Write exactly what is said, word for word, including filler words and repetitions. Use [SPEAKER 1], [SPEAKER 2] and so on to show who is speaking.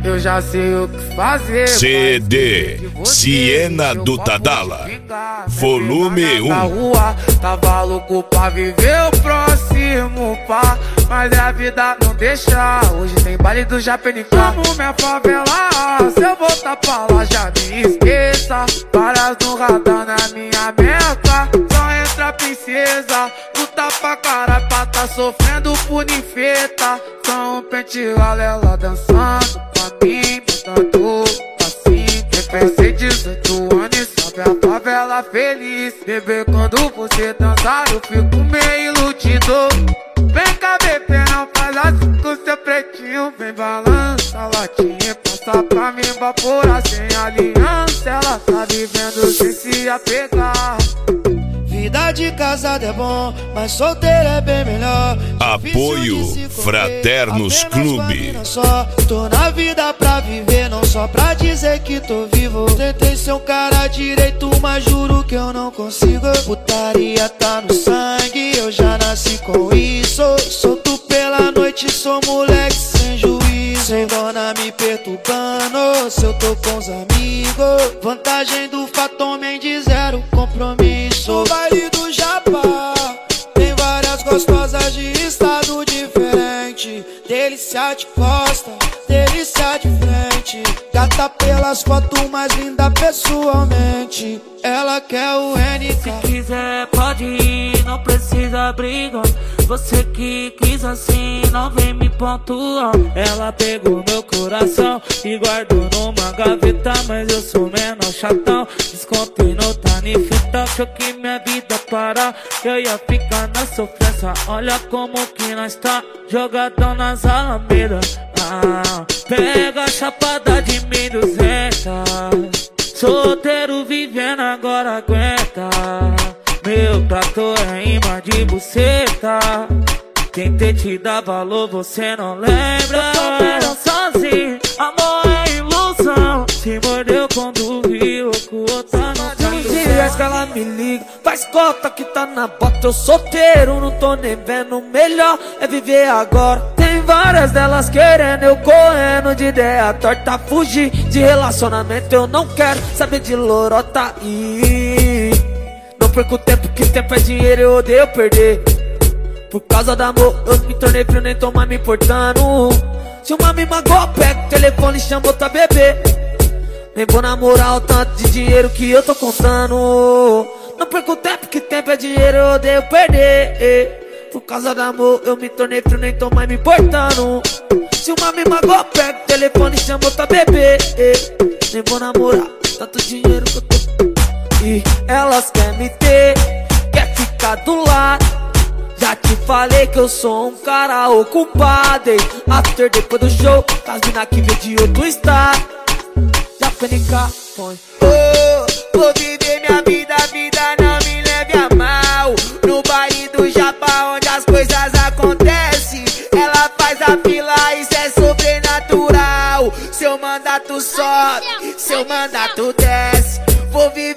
[SPEAKER 1] eu já sei o que fazer.
[SPEAKER 2] C D Siena do Tadala, volume um.
[SPEAKER 1] Na rua, tava louco pra viver o próximo pá, mas a vida não deixa. Hoje tem baile do Japenicá. Como minha favela, se eu voltar pra lá já me esqueça. Várias no radar na minha meca. Só entra a princesa, luta pra cara pra tá sofrendo por ninfeta. Só um pente ela dançando pra mim, botando assim. Eu pensei dezoito anos e sobe a favela feliz. Bebê, quando você dançar eu fico meio iludido. Vem cá, bebê, não faz assim com seu pretinho. Vem balança a latinha, passa pra mim evaporar sem aliança. Ela tá vivendo sem se apegar.
[SPEAKER 3] Vida de casada é bom, mas solteira é bem melhor.
[SPEAKER 2] Apoio Fraternos Clube.
[SPEAKER 3] Só tô na vida pra viver, não só pra dizer que tô vivo. Tentei ser um cara direito, mas juro que eu não consigo. Putaria tá no sangue, eu já nasci com isso. Solto pela noite, sou moleque sem juízo. Sem dona me perturbando, se eu tô com os amigos. Vantagem do fato, de zero compromisso. No baile do Japa tem várias gostosas de estado diferente. Delícia de costa, delícia de frente. Gata pelas fotos, mais linda pessoalmente. Ela quer o N K.
[SPEAKER 4] Se quiser pode ir, não precisa brigar. Você que quis assim, não vem me pontuar. Ela pegou meu coração e guardou numa gaveta, mas eu sou menor chatão. Descontei no Tanifita, achou que minha vida parar, que eu ia ficar na sofrência. Olha como que nós tá, jogadão nas alamedas. Ah, pega a chapada de mil e duzentos. Solteiro vivendo agora aguenta. Meu trator é imã de buceta. Tentei te dar valor, você não lembra. Eu tô vendo sozinho, amor é ilusão. Se mordeu quando viu que o outro não tá no
[SPEAKER 5] dias que ela me liga, faz cota que tá na bota. Eu solteiro, não tô nem vendo. Melhor é viver agora. Tem várias delas querendo, eu correndo de ideia torta. Fugir de relacionamento, eu não quero saber de lorota. E não perco tempo, que tempo é dinheiro, eu odeio perder. Por causa do amor, eu me tornei frio, nem tô mais me importando. Se uma me magoa, pega o telefone e chama outra bebê. Nem vou namorar o tanto de dinheiro que eu tô contando. Não perco tempo, que tempo é dinheiro, eu odeio perder. Por causa do amor, eu me tornei frio, nem tô mais me importando. Se uma me magoa, pega o telefone e chama outra bebê. Nem vou namorar tanto dinheiro que eu tô. E elas querem me ter, quer ficar do lado. Já te falei que eu sou um cara ocupado, hein? After depois do show, as mina que veio de outro estado. Já penica, põe.
[SPEAKER 3] Oh, vou viver minha vida, a vida não me leve a mal. No baile do Japa, onde as coisas acontecem, ela faz a fila, isso é sobrenatural. Seu mandato sobe, seu mandato desce. Vou viver